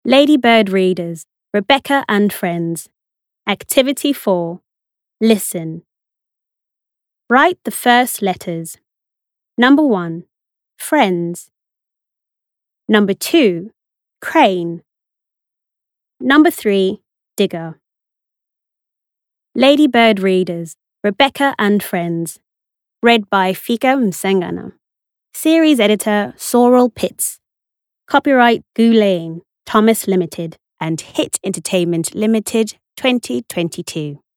Ladybird readers, Rebecca and friends. Activity 4. Listen. Write the first letters. Number 1, friends. Number 2, crane. Number 3, digger. Ladybird readers, Rebecca and friends. Read by Fika Msengana. Series editor Sorrel Pitts. Copyright Gulane, Thomas Limited and Hit Entertainment Limited 2022.